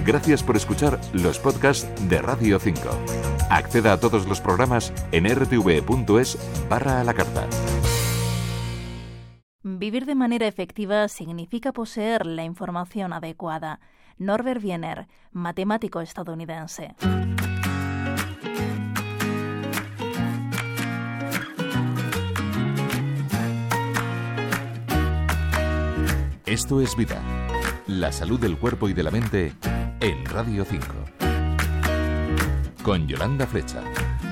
Gracias por escuchar los podcasts de Radio 5. Acceda a todos los programas en rtv.es/a la carta. Vivir de manera efectiva significa poseer la información adecuada. Norbert Wiener, matemático estadounidense. Esto es Vida, la salud del cuerpo y de la mente en Radio 5. Con Yolanda Flecha.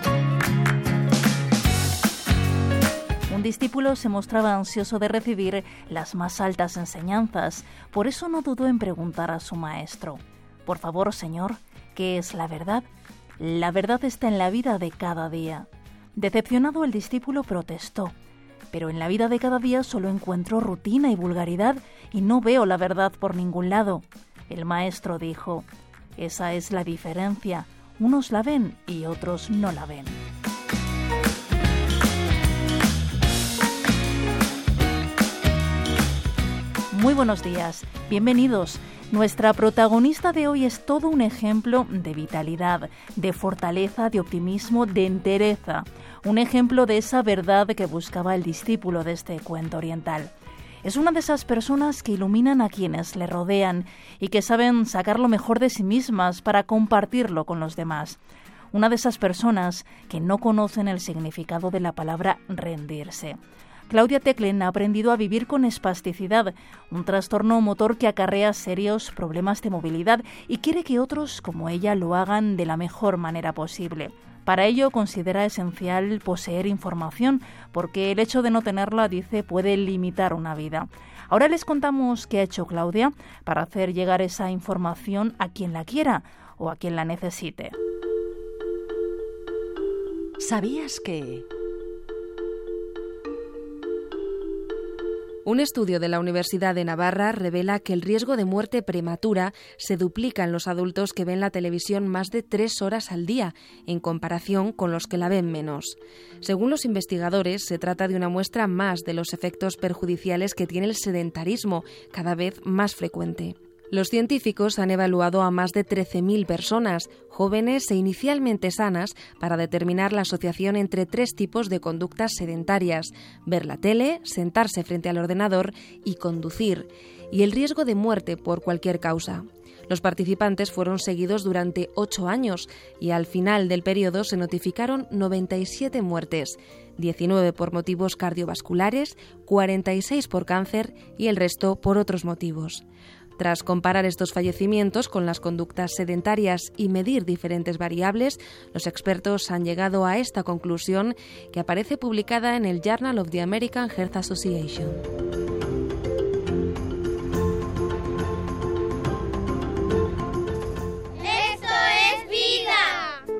Un discípulo se mostraba ansioso de recibir las más altas enseñanzas, por eso no dudó en preguntar a su maestro: «Por favor, Señor, ¿qué es la verdad?» La verdad está en la vida de cada día. Decepcionado, el discípulo protestó: «Pero en la vida de cada día solo encuentro rutina y vulgaridad y no veo la verdad por ningún lado». El maestro dijo: «Esa es la diferencia. Unos la ven y otros no la ven». Muy buenos días, bienvenidos. Nuestra protagonista de hoy es todo un ejemplo de vitalidad, de fortaleza, de optimismo, de entereza. Un ejemplo de esa verdad que buscaba el discípulo de este cuento oriental. Es una de esas personas que iluminan a quienes le rodean y que saben sacar lo mejor de sí mismas para compartirlo con los demás. Una de esas personas que no conocen el significado de la palabra rendirse. Claudia Teclen ha aprendido a vivir con espasticidad, un trastorno motor que acarrea serios problemas de movilidad y quiere que otros como ella lo hagan de la mejor manera posible. Para ello considera esencial poseer información, porque el hecho de no tenerla, dice, puede limitar una vida. Ahora les contamos qué ha hecho Claudia para hacer llegar esa información a quien la quiera o a quien la necesite. ¿Sabías que...? Un estudio de la Universidad de Navarra revela que el riesgo de muerte prematura se duplica en los adultos que ven la televisión más de 3 horas al día, en comparación con los que la ven menos. Según los investigadores, se trata de una muestra más de los efectos perjudiciales que tiene el sedentarismo, cada vez más frecuente. Los científicos han evaluado a más de 13.000 personas, jóvenes e inicialmente sanas, para determinar la asociación entre 3 tipos de conductas sedentarias: ver la tele, sentarse frente al ordenador y conducir, y el riesgo de muerte por cualquier causa. Los participantes fueron seguidos durante 8 años y al final del periodo se notificaron 97 muertes, 19 por motivos cardiovasculares, 46 por cáncer y el resto por otros motivos. Tras comparar estos fallecimientos con las conductas sedentarias y medir diferentes variables, los expertos han llegado a esta conclusión, que aparece publicada en el Journal of the American Heart Association. ¡Esto es vida!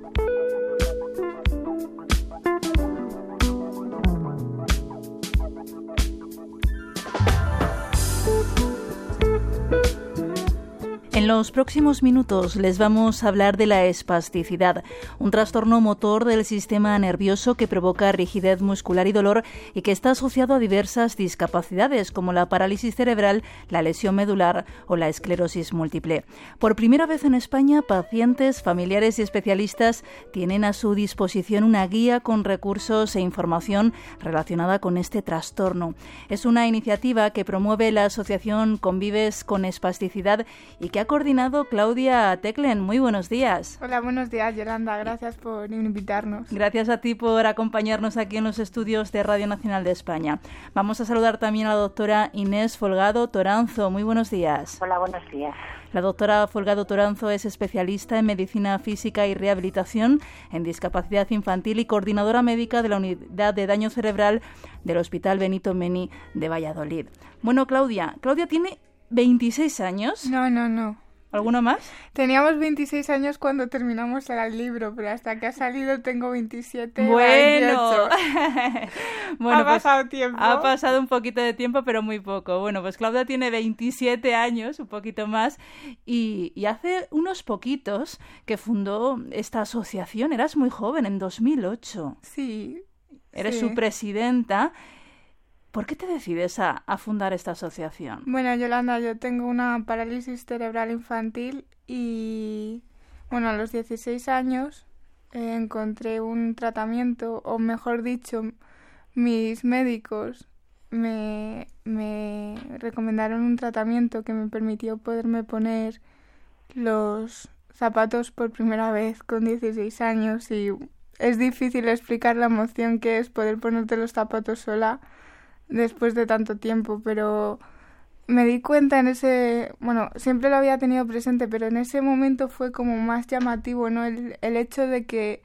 En los próximos minutos les vamos a hablar de la espasticidad, un trastorno motor del sistema nervioso que provoca rigidez muscular y dolor y que está asociado a diversas discapacidades como la parálisis cerebral, la lesión medular o la esclerosis múltiple. Por primera vez en España, pacientes, familiares y especialistas tienen a su disposición una guía con recursos e información relacionada con este trastorno. Es una iniciativa que promueve la asociación Convives con Espasticidad y que ha coordinado Claudia Teclen. Muy buenos días. Hola, buenos días, Yolanda. Gracias por invitarnos. Gracias a ti por acompañarnos aquí en los estudios de Radio Nacional de España. Vamos a saludar también a la doctora Inés Folgado Toranzo. Muy buenos días. Hola, buenos días. La doctora Folgado Toranzo es especialista en medicina física y rehabilitación en discapacidad infantil y coordinadora médica de la unidad de daño cerebral del Hospital Benito Meni de Valladolid. Bueno, Claudia tiene 26 años. No. ¿Alguno más? Teníamos 26 años cuando terminamos el libro, pero hasta que ha salido tengo 27. Bueno, ha pasado tiempo. Ha pasado un poquito de tiempo, pero muy poco. Bueno, pues Claudia tiene 27 años, un poquito más, y hace unos poquitos que fundó esta asociación. Eras muy joven, en 2008. Sí. Eres su presidenta. ¿Por qué te decides a fundar esta asociación? Bueno, Yolanda, yo tengo una parálisis cerebral infantil y, bueno, a los 16 años encontré un tratamiento, o mejor dicho, mis médicos me recomendaron un tratamiento que me permitió poderme poner los zapatos por primera vez con 16 años y es difícil explicar la emoción que es poder ponerte los zapatos sola después de tanto tiempo, pero me di cuenta bueno, siempre lo había tenido presente, pero en ese momento fue como más llamativo, ¿no? El hecho de que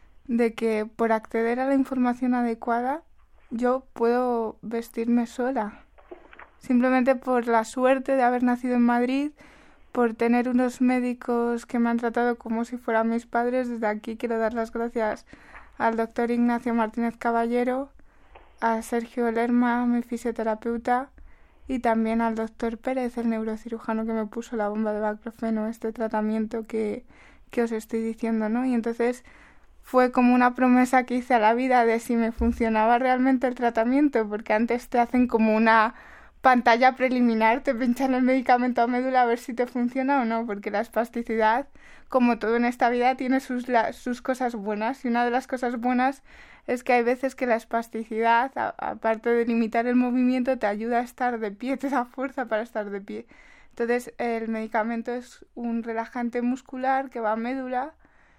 por acceder a la información adecuada yo puedo vestirme sola, simplemente por la suerte de haber nacido en Madrid, por tener unos médicos que me han tratado como si fueran mis padres. Desde aquí quiero dar las gracias al doctor Ignacio Martínez Caballero, a Sergio Lerma, mi fisioterapeuta, y también al doctor Pérez, el neurocirujano que me puso la bomba de baclofeno, este tratamiento que os estoy diciendo, ¿no? Y entonces fue como una promesa que hice a la vida de si me funcionaba realmente el tratamiento, porque antes te hacen como una pantalla preliminar, te pinchan el medicamento a médula a ver si te funciona o no, porque la espasticidad, como todo en esta vida, tiene sus cosas buenas, y una de las cosas buenas es que hay veces que la espasticidad, aparte de limitar el movimiento, te ayuda a estar de pie, te da fuerza para estar de pie. Entonces el medicamento es un relajante muscular que va a médula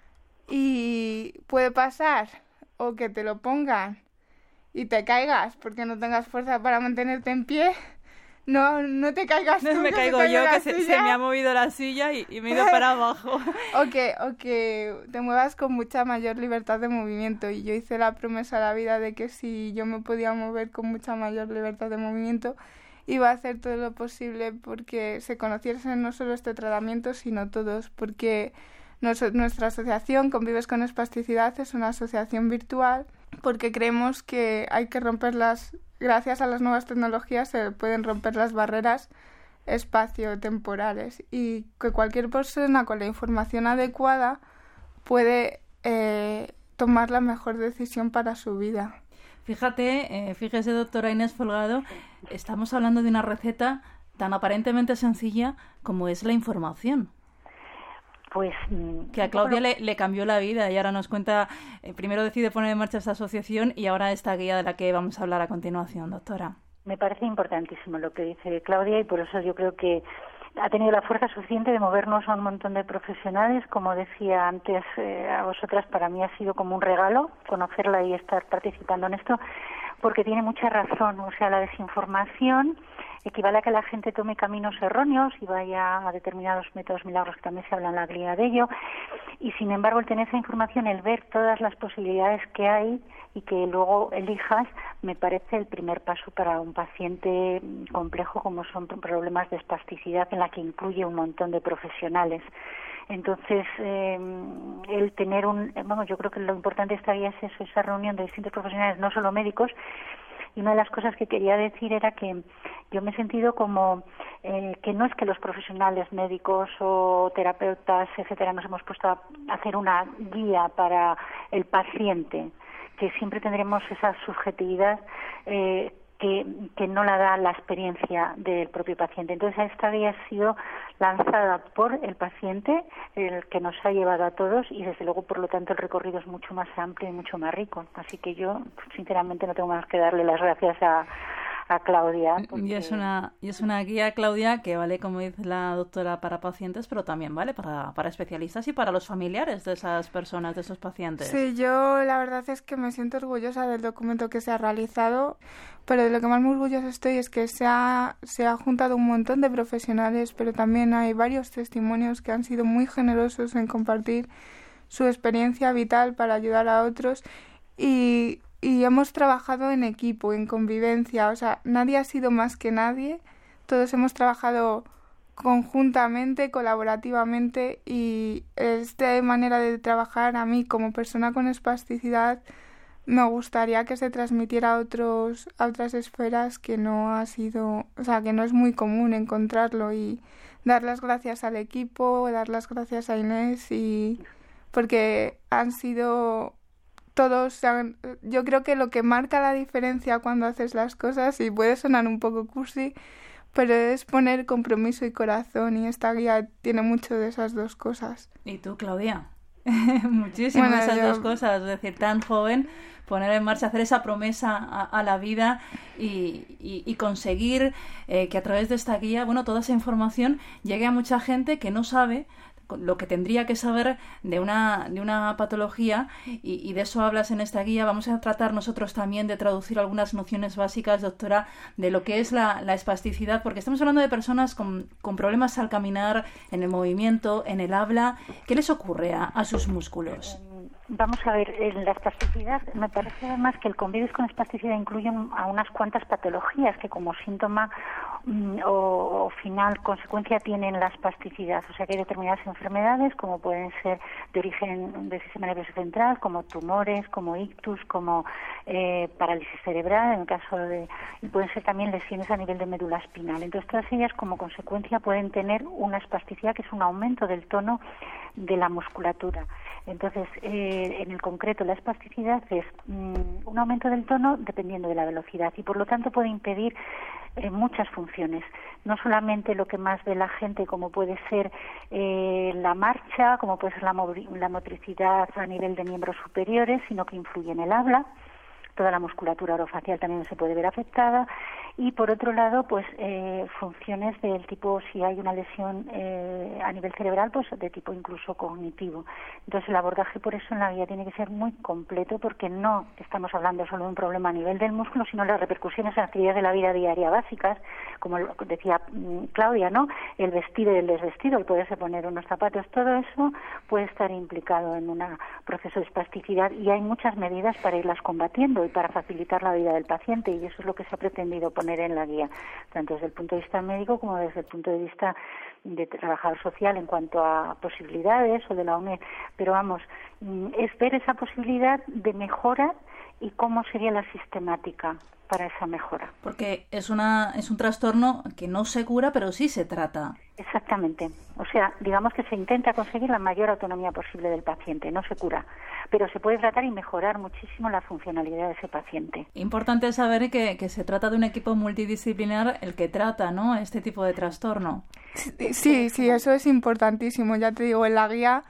y puede pasar o que te lo pongan y te caigas porque no tengas fuerza para mantenerte en pie. No te caigas tú. No me caigo yo, que se me ha movido la silla y me he ido para abajo. O que te muevas con mucha mayor libertad de movimiento. Y yo hice la promesa a la vida de que si yo me podía mover con mucha mayor libertad de movimiento, iba a hacer todo lo posible porque se conociese no solo este tratamiento, sino todos. Porque nuestra asociación Convives con Espasticidad es una asociación virtual, porque creemos que hay que romperlas. Gracias a las nuevas tecnologías se pueden romper las barreras espacio-temporales y que cualquier persona con la información adecuada puede tomar la mejor decisión para su vida. Fíjese, doctora Inés Folgado, estamos hablando de una receta tan aparentemente sencilla como es la información. Pues que a Claudia le cambió la vida y ahora nos cuenta, primero decide poner en marcha esta asociación y ahora esta guía de la que vamos a hablar a continuación, doctora. Me parece importantísimo lo que dice Claudia y por eso yo creo que ha tenido la fuerza suficiente de movernos a un montón de profesionales. Como decía antes a vosotras, para mí ha sido como un regalo conocerla y estar participando en esto, porque tiene mucha razón. O sea, la desinformación equivale a que la gente tome caminos erróneos y vaya a determinados métodos milagros, que también se habla en la guía de ello, y sin embargo el tener esa información, el ver todas las posibilidades que hay y que luego elijas, me parece el primer paso para un paciente complejo como son problemas de espasticidad, en la que incluye un montón de profesionales. Entonces, el tener yo creo que lo importante de esta guía es eso, esa reunión de distintos profesionales, no solo médicos. Y una de las cosas que quería decir era que yo me he sentido como que no es que los profesionales médicos o terapeutas, etcétera, nos hemos puesto a hacer una guía para el paciente, que siempre tendremos esa subjetividad que no la da la experiencia del propio paciente. Entonces esta guía ha sido lanzada por el paciente, el que nos ha llevado a todos, y desde luego por lo tanto el recorrido es mucho más amplio y mucho más rico. Así que yo sinceramente no tengo más que darle las gracias a Claudia. Porque... Y es una guía, Claudia, que vale, como dice la doctora, para pacientes, pero también vale para especialistas y para los familiares de esas personas, de esos pacientes. Sí, yo la verdad es que me siento orgullosa del documento que se ha realizado, pero de lo que más me orgullosa estoy es que se ha juntado un montón de profesionales, pero también hay varios testimonios que han sido muy generosos en compartir su experiencia vital para ayudar a otros y hemos trabajado en equipo, en convivencia, o sea, nadie ha sido más que nadie, todos hemos trabajado conjuntamente, colaborativamente, y esta manera de trabajar a mí como persona con espasticidad me gustaría que se transmitiera a otras esferas que no ha sido, o sea, que no es muy común encontrarlo, y dar las gracias al equipo, dar las gracias a Inés, y porque han sido todos, yo creo que lo que marca la diferencia cuando haces las cosas, y puede sonar un poco cursi, pero es poner compromiso y corazón, y esta guía tiene mucho de esas dos cosas. ¿Y tú, Claudia? Muchísimo de esas dos cosas, es decir, tan joven, poner en marcha, hacer esa promesa a la vida y conseguir que a través de esta guía, bueno, toda esa información llegue a mucha gente que no sabe lo que tendría que saber de una patología, y de eso hablas en esta guía. Vamos a tratar nosotros también de traducir algunas nociones básicas, doctora, de lo que es la espasticidad, porque estamos hablando de personas con problemas al caminar, en el movimiento, en el habla. ¿Qué les ocurre a sus músculos? Vamos a ver, en la espasticidad, me parece además que el convivir con espasticidad incluye a unas cuantas patologías que como síntoma o final consecuencia tienen la espasticidad. O sea que hay determinadas enfermedades como pueden ser de origen del sistema nervioso central, como tumores, como ictus, como parálisis cerebral, en el caso y pueden ser también lesiones a nivel de médula espinal. Entonces todas ellas como consecuencia pueden tener una espasticidad que es un aumento del tono de la musculatura. Entonces, en el concreto, la espasticidad es un aumento del tono dependiendo de la velocidad, y por lo tanto puede impedir muchas funciones. No solamente lo que más ve la gente, como puede ser la marcha, como puede ser la motricidad a nivel de miembros superiores, sino que influye en el habla. Toda la musculatura orofacial también se puede ver afectada, y por otro lado, pues funciones del tipo, si hay una lesión a nivel cerebral, pues de tipo incluso cognitivo. Entonces el abordaje por eso en la guía tiene que ser muy completo, porque no estamos hablando solo de un problema a nivel del músculo, sino las repercusiones en actividades de la vida diaria básicas, como decía Claudia, ¿no? El vestido y el desvestido, el poderse poner unos zapatos, todo eso puede estar implicado en un proceso de espasticidad, y hay muchas medidas para irlas combatiendo y para facilitar la vida del paciente, y eso es lo que se ha pretendido poner en la guía, tanto desde el punto de vista médico como desde el punto de vista de trabajador social en cuanto a posibilidades o de la UNED. Pero vamos, es ver esa posibilidad de mejora y cómo sería la sistemática para esa mejora. Porque es un trastorno que no se cura, pero sí se trata. Exactamente. O sea, digamos que se intenta conseguir la mayor autonomía posible del paciente, no se cura, pero se puede tratar y mejorar muchísimo la funcionalidad de ese paciente. Importante saber que se trata de un equipo multidisciplinar el que trata, ¿no?, este tipo de trastorno. Sí, eso es importantísimo. Ya te digo, en la guía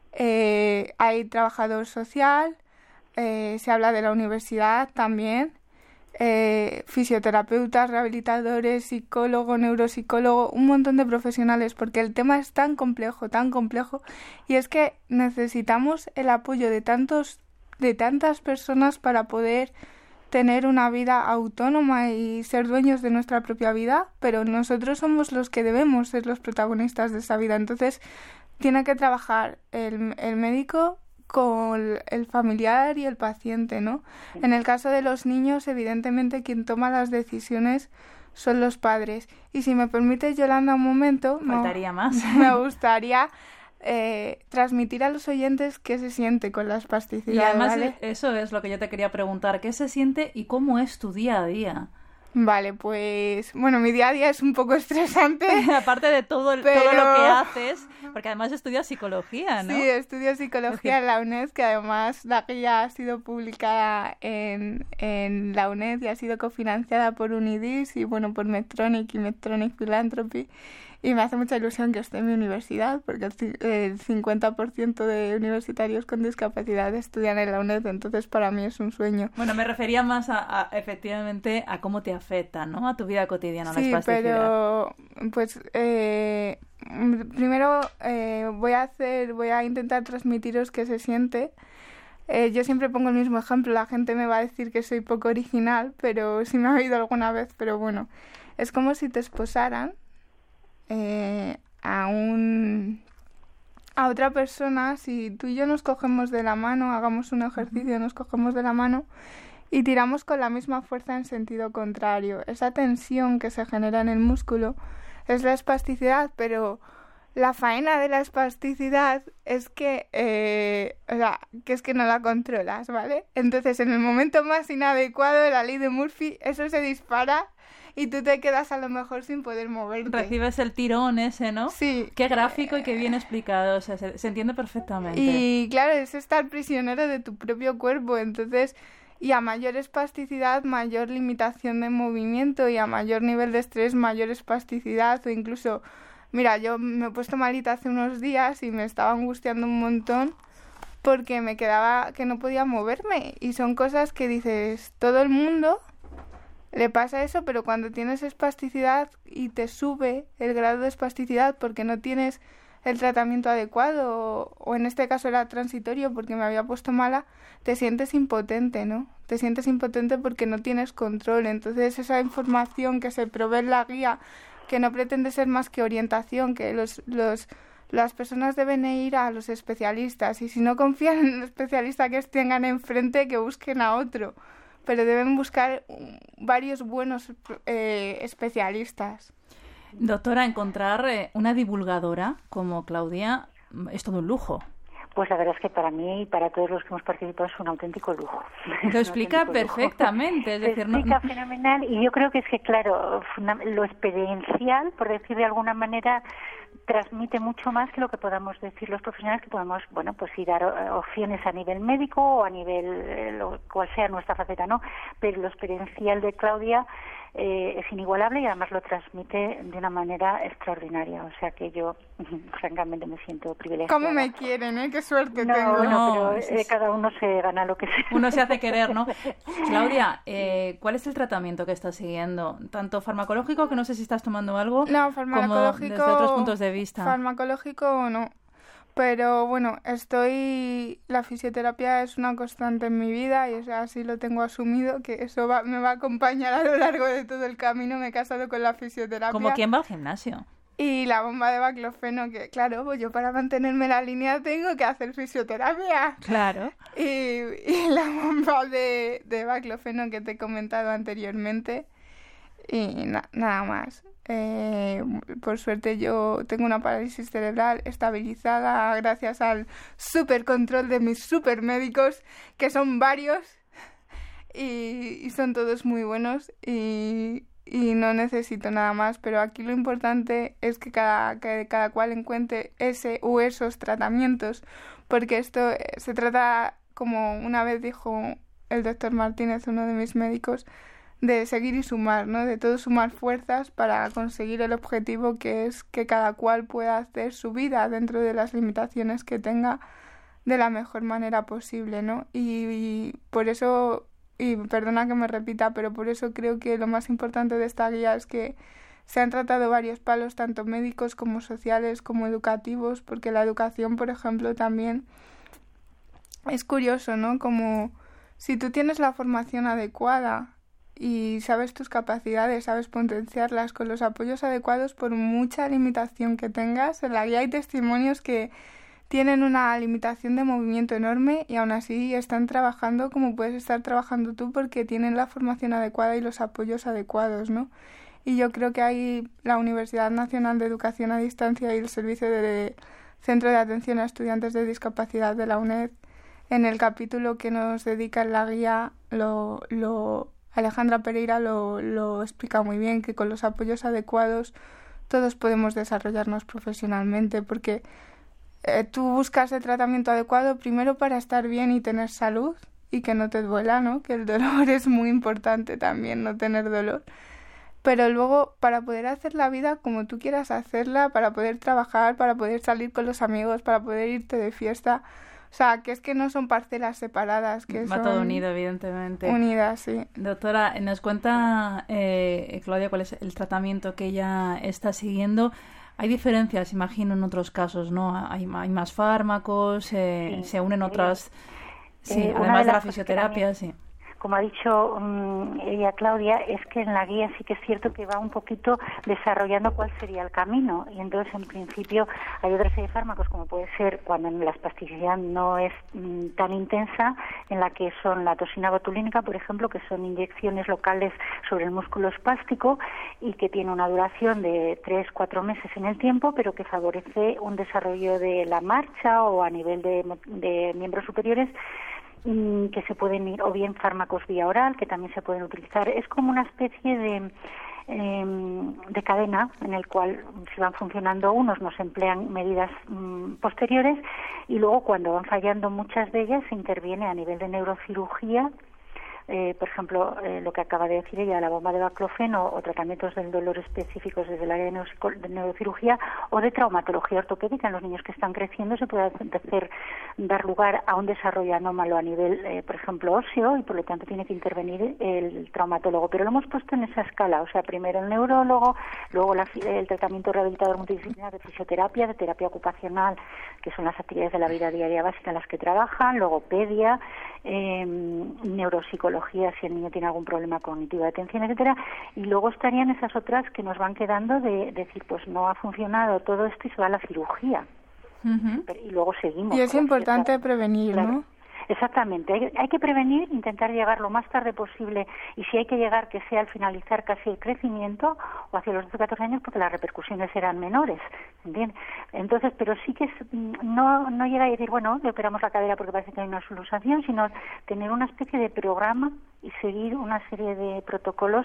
hay trabajador social, se habla de la universidad también, fisioterapeutas, rehabilitadores, psicólogo, neuropsicólogo, un montón de profesionales, porque el tema es tan complejo, y es que necesitamos el apoyo de tantas personas para poder tener una vida autónoma y ser dueños de nuestra propia vida, pero nosotros somos los que debemos ser los protagonistas de esa vida. Entonces tiene que trabajar el médico con el familiar y el paciente, ¿no? En el caso de los niños, evidentemente quien toma las decisiones son los padres. Y si me permite, Yolanda, un momento, faltaría más. Me gustaría transmitir a los oyentes qué se siente con la espasticidad. Y además, ¿vale? Eso es lo que yo te quería preguntar, ¿qué se siente y cómo es tu día a día? Vale, pues bueno, mi día a día es un poco estresante. Aparte de todo lo que haces, porque además estudias psicología, ¿no? Sí, estudio psicología en la UNED, que además la guía ha sido publicada en la UNED y ha sido cofinanciada por Unidis y bueno, por Medtronic y Medtronic Philanthropy. Y me hace mucha ilusión que esté en mi universidad, porque el 50% de universitarios con discapacidad estudian en la UNED, entonces para mí es un sueño. Bueno, me refería más efectivamente a cómo te afecta, ¿no?, a tu vida cotidiana la espasticidad. Sí, pero pues primero voy a intentar transmitiros qué se siente. Yo siempre pongo el mismo ejemplo, la gente me va a decir que soy poco original, pero sí me ha oído alguna vez, pero bueno, es como si te esposaran a otra persona. Si tú y yo nos cogemos de la mano, hagamos un ejercicio, nos cogemos de la mano y tiramos con la misma fuerza en sentido contrario. Esa tensión que se genera en el músculo es la espasticidad, pero la faena de la espasticidad es que, que es que no la controlas, ¿vale? Entonces, en el momento más inadecuado de la ley de Murphy, eso se dispara y tú te quedas a lo mejor sin poder moverte. Recibes el tirón ese, ¿no? Sí. Qué gráfico y qué bien explicado, o sea, se entiende perfectamente. Y claro, es estar prisionero de tu propio cuerpo, entonces, y a mayor espasticidad, mayor limitación de movimiento, y a mayor nivel de estrés, mayor espasticidad, o incluso, mira, yo me he puesto malita hace unos días y me estaba angustiando un montón porque me quedaba que no podía moverme, y son cosas que dices, todo el mundo le pasa eso, pero cuando tienes espasticidad y te sube el grado de espasticidad porque no tienes el tratamiento adecuado, o en este caso era transitorio porque me había puesto mala, te sientes impotente, ¿no? Te sientes impotente porque no tienes control. Entonces esa información que se provee en la guía, que no pretende ser más que orientación, que las personas deben ir a los especialistas, y si no confían en el especialista que tengan enfrente, que busquen a otro, pero deben buscar varios buenos especialistas. Doctora, encontrar una divulgadora como Claudia es todo un lujo. Pues la verdad es que para mí y para todos los que hemos participado es un auténtico lujo. Lo explica perfectamente. Es decir, lo explica fenomenal, y yo creo que es que, claro, lo experiencial, por decir de alguna manera, transmite mucho más que lo que podamos decir los profesionales, que podemos, bueno, pues sí dar opciones a nivel médico o a nivel, cual sea nuestra faceta, ¿no? Pero lo experiencial de Claudia es inigualable, y además lo transmite de una manera extraordinaria. O sea que yo, francamente, me siento privilegiada. ¿Cómo me quieren, eh? Qué suerte tengo. No, pero cada uno se gana lo que sea. Uno se hace querer, ¿no? Claudia, ¿cuál es el tratamiento que estás siguiendo? ¿Tanto farmacológico, que no sé si estás tomando algo? No, farmacológico. Como desde otros puntos de vista. Farmacológico no. Pero bueno, la fisioterapia es una constante en mi vida, y así lo tengo asumido, que eso me va a acompañar a lo largo de todo el camino. Me he casado con la fisioterapia. ¿Como quién va al gimnasio? Y la bomba de baclofeno, que claro, pues yo para mantenerme la línea tengo que hacer fisioterapia. Claro. Y la bomba de baclofeno que te he comentado anteriormente, y nada más. Por suerte yo tengo una parálisis cerebral estabilizada gracias al super control de mis super médicos, que son varios, y son todos muy buenos, y no necesito nada más. Pero aquí lo importante es que cada cual encuentre ese o esos tratamientos, porque esto se trata, como una vez dijo el doctor Martínez, uno de mis médicos, de seguir y sumar, ¿no? De todo sumar fuerzas para conseguir el objetivo, que es que cada cual pueda hacer su vida dentro de las limitaciones que tenga de la mejor manera posible, ¿no? Y por eso, y perdona que me repita, pero por eso creo que lo más importante de esta guía es que se han tratado varios palos, tanto médicos como sociales como educativos, porque la educación, por ejemplo, también es curioso, ¿no? Como si tú tienes la formación adecuada y sabes tus capacidades, sabes potenciarlas con los apoyos adecuados, por mucha limitación que tengas. En la guía hay testimonios que tienen una limitación de movimiento enorme y aún así están trabajando como puedes estar trabajando tú, porque tienen la formación adecuada y los apoyos adecuados, ¿no? Y yo creo que hay la Universidad Nacional de Educación a Distancia y el Servicio de Centro de Atención a Estudiantes de Discapacidad de la UNED, en el capítulo que nos dedica en la guía, Alejandra Pereira lo explica muy bien, que con los apoyos adecuados todos podemos desarrollarnos profesionalmente, porque tú buscas el tratamiento adecuado primero para estar bien y tener salud y que no te duela, ¿no? Que el dolor es muy importante también, no tener dolor. Pero luego, para poder hacer la vida como tú quieras hacerla, para poder trabajar, para poder salir con los amigos, para poder irte de fiesta, o sea, que es que no son parcelas separadas, que va son todo unido, evidentemente. Unidas, sí. Doctora, nos cuenta Claudia cuál es el tratamiento que ella está siguiendo. Hay diferencias, imagino, en otros casos, ¿no? Hay más fármacos, sí, se unen otras, sí, además de la fisioterapia, sí. Como ha dicho ella, Claudia, es que en la guía sí que es cierto que va un poquito desarrollando cuál sería el camino, y entonces en principio hay otra serie de fármacos, como puede ser cuando la espasticidad no es tan intensa, en la que son la toxina botulínica, por ejemplo, que son inyecciones locales sobre el músculo espástico y que tiene una duración de 3-4 meses en el tiempo, pero que favorece un desarrollo de la marcha o a nivel de miembros superiores, que se pueden ir, o bien fármacos vía oral, que también se pueden utilizar. Es como una especie de cadena en el cual si van funcionando unos nos emplean medidas posteriores y luego cuando van fallando muchas de ellas se interviene a nivel de neurocirugía. Por ejemplo, lo que acaba de decir ella, la bomba de baclofeno o tratamientos del dolor específicos desde el área de neurocirugía o de traumatología ortopédica en los niños que están creciendo se puede dar lugar a un desarrollo anómalo a nivel, por ejemplo, óseo y por lo tanto tiene que intervenir el traumatólogo. Pero lo hemos puesto en esa escala, o sea, primero el neurólogo, luego el tratamiento rehabilitador multidisciplinar de fisioterapia, de terapia ocupacional, que son las actividades de la vida diaria básica en las que trabajan, luego pedia, neuropsicología si el niño tiene algún problema cognitivo de atención, etcétera, y luego estarían esas otras que nos van quedando de decir, pues no ha funcionado todo esto y se va a la cirugía. Y luego seguimos. Y es importante prevenir, claro. ¿no? Exactamente, hay que prevenir, intentar llegar lo más tarde posible y si hay que llegar que sea al finalizar casi el crecimiento o hacia los 12-14 años porque las repercusiones serán menores, ¿entiendes? Entonces, pero sí que no llega a decir, bueno, le operamos la cadera porque parece que hay una solución, sino tener una especie de programa y seguir una serie de protocolos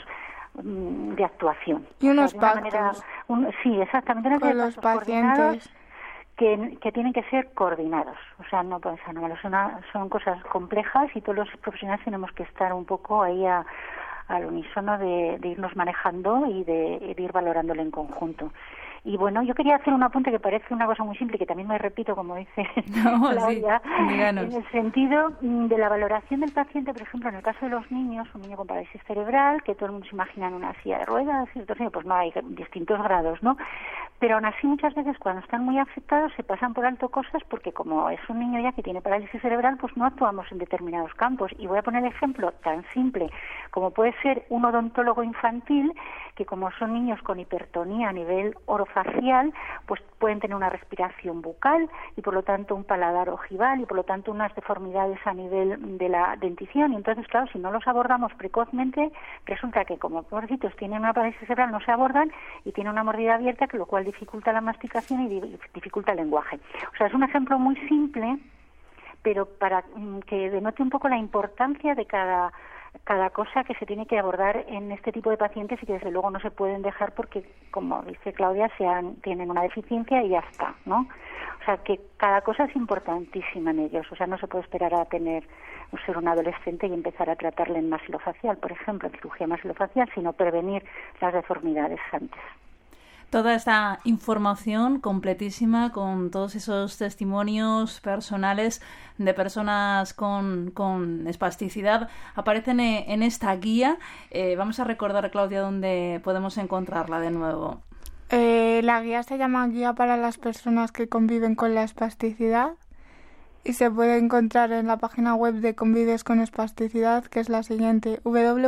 de actuación. Y unos pactos. Sí, exactamente. Una serie con de los pactos pacientes. Que tienen que ser coordinados, o sea, no pueden ser anómalos, son cosas complejas y todos los profesionales tenemos que estar un poco ahí al unísono de irnos manejando y de ir valorándolo en conjunto. Y bueno, yo quería hacer un apunte que parece una cosa muy simple, que también me repito, como dice Claudia, en el sentido de la valoración del paciente, por ejemplo, en el caso de los niños, un niño con parálisis cerebral, que todo el mundo se imagina en una silla de ruedas, y otros niños, pues no, hay distintos grados, ¿no? Pero aún así muchas veces cuando están muy afectados se pasan por alto cosas porque como es un niño ya que tiene parálisis cerebral, pues no actuamos en determinados campos. Y voy a poner el ejemplo tan simple como puede ser un odontólogo infantil, que como son niños con hipertonía a nivel orofacial, pues pueden tener una respiración bucal y por lo tanto un paladar ojival y por lo tanto unas deformidades a nivel de la dentición. Y entonces, claro, si no los abordamos precozmente, resulta que como pobrecitos tienen una parálisis cerebral, no se abordan y tienen una mordida abierta, que lo cual dificulta la masticación y dificulta el lenguaje. O sea, es un ejemplo muy simple, pero para que denote un poco la importancia de cada cosa que se tiene que abordar en este tipo de pacientes y que desde luego no se pueden dejar porque, como dice Claudia, tienen una deficiencia y ya está, ¿no? O sea, que cada cosa es importantísima en ellos. O sea, no se puede esperar a ser un adolescente y empezar a tratarle en maxilofacial, por ejemplo, en cirugía maxilofacial, sino prevenir las deformidades antes. Toda esta información completísima con todos esos testimonios personales de personas con espasticidad aparecen en esta guía. Vamos a recordar, Claudia, dónde podemos encontrarla de nuevo. La guía se llama Guía para las personas que conviven con la espasticidad y se puede encontrar en la página web de Convives con Espasticidad, que es la siguiente: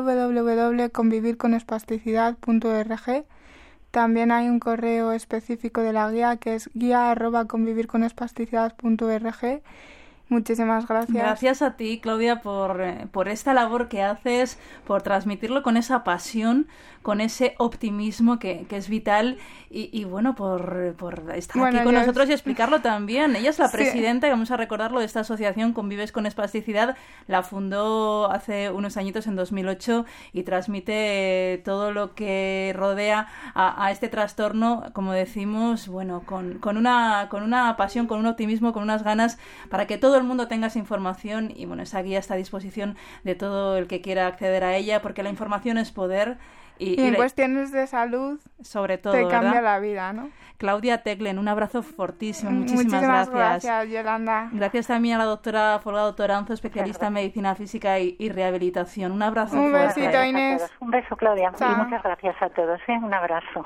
www.convivirconespasticidad.org. También hay un correo específico de la guía que es guía@convivirconespasticidad.org. Muchísimas gracias. Gracias a ti, Claudia, por esta labor que haces, por transmitirlo con esa pasión, con ese optimismo que es vital y bueno, por estar aquí con nosotros y explicarlo también. Ella es la presidenta, y vamos a recordarlo, de esta asociación Convives con Espasticidad. La fundó hace unos añitos, en 2008, y transmite todo lo que rodea a este trastorno, como decimos, bueno, con una pasión, con un optimismo, con unas ganas para que todo el mundo tenga esa información. Y bueno, esa guía está a disposición de todo el que quiera acceder a ella, porque la información es poder. Y en cuestiones de salud, sobre todo, te cambia ¿verdad? la vida, ¿no? Claudia Teclen, un abrazo fortísimo. Muchísimas gracias, Yolanda. Gracias también a la doctora Folgado Toranzo, especialista en medicina física y rehabilitación. Un abrazo fuerte. Un besito, Inés. Un beso, Claudia. Chao. Y muchas gracias a todos. Un abrazo.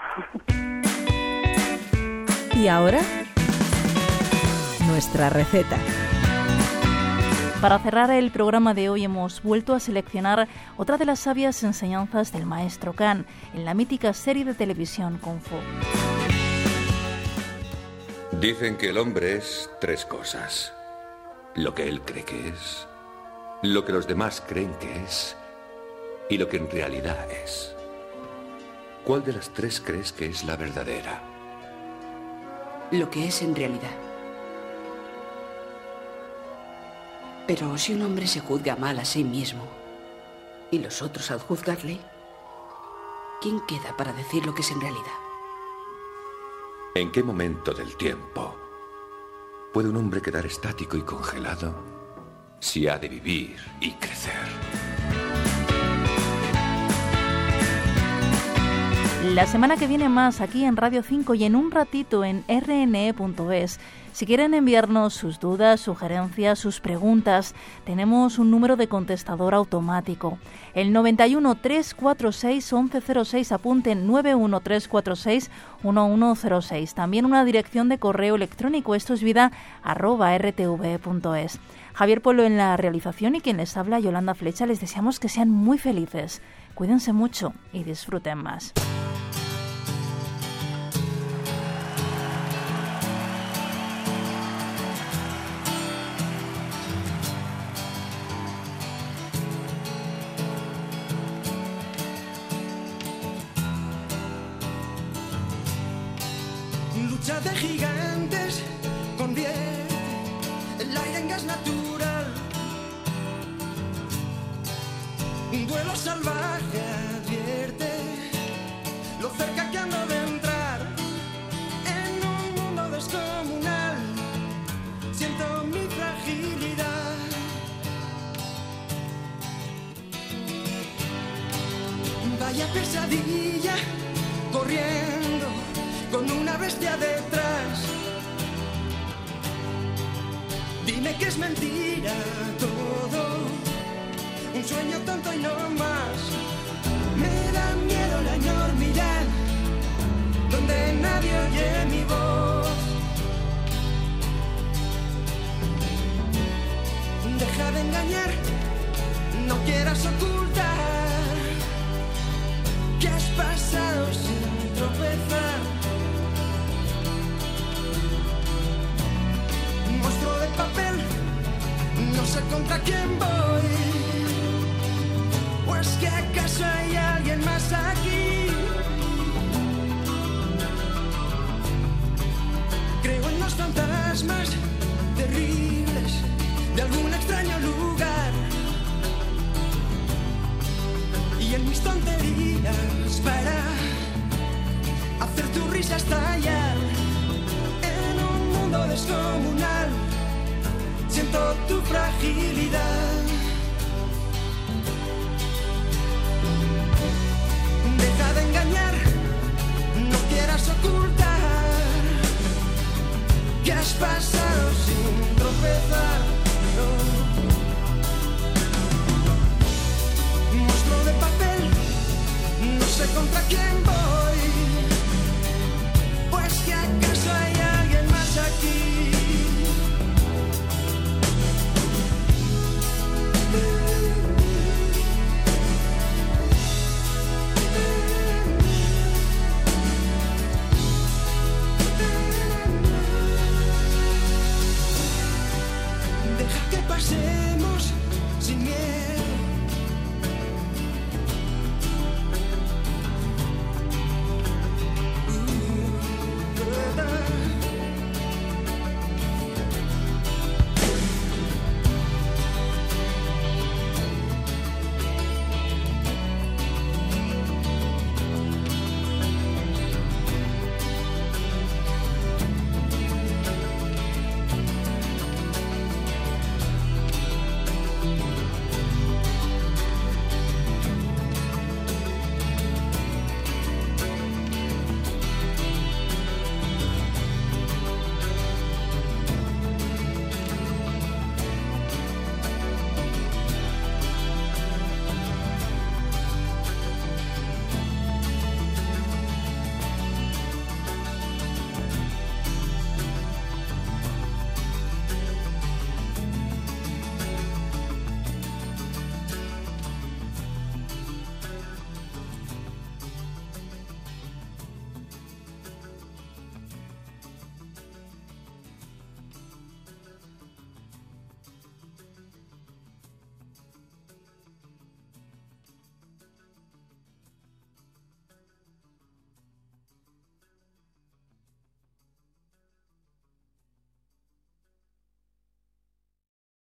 Y ahora, nuestra receta. Para cerrar el programa de hoy hemos vuelto a seleccionar otra de las sabias enseñanzas del maestro Kan en la mítica serie de televisión Kung Fu. Dicen que el hombre es 3 cosas: lo que él cree que es, lo que los demás creen que es y lo que en realidad es. ¿Cuál de las 3 crees que es la verdadera? Lo que es en realidad. Pero si un hombre se juzga mal a sí mismo y los otros al juzgarle, ¿quién queda para decir lo que es en realidad? ¿En qué momento del tiempo puede un hombre quedar estático y congelado si ha de vivir y crecer? La semana que viene más aquí en Radio 5 y en un ratito en rne.es. Si quieren enviarnos sus dudas, sugerencias, sus preguntas, tenemos un número de contestador automático. El 91 346 1106, apunten 91 346 1106. También una dirección de correo electrónico, esto es vida@rtv.es. Javier Polo en la realización y quien les habla, Yolanda Flecha, les deseamos que sean muy felices. Cuídense mucho y disfruten más. Lucha de gigantes, convierte el aire en gas natural. Un duelo salvaje advierte lo cerca que ando de entrar en un mundo descomunal. Siento mi fragilidad. Vaya pesadilla, corriendo con una bestia detrás. Dime que es mentira todo, un sueño tonto y no más. Me da miedo la enormidad, donde nadie oye mi voz. Deja de engañar, no quieras ocultar que has pasado sin tropezar. Monstruo de papel, no sé contra quién voy. ¿O es que acaso hay alguien más aquí? Creo en los fantasmas terribles de algún extraño lugar, y en mis tonterías para hacer tu risa estallar. En un mundo descomunal siento tu fragilidad. Deja de engañar, no quieras ocultar que has pasado sin tropezar. No. Monstruo de papel, no sé contra quién voy.